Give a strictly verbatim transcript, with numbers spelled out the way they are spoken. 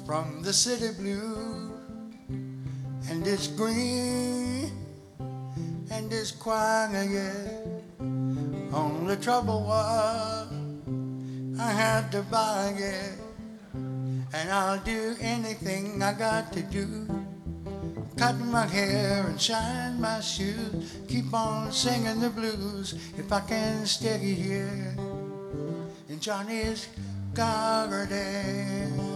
from the city blue, and it's green and it's quiet. Only trouble was I had to buy it, and I'll do anything I got to do. Cut my hair and shine my shoes, keep on singing the blues if I can stay here in Johnny's garden.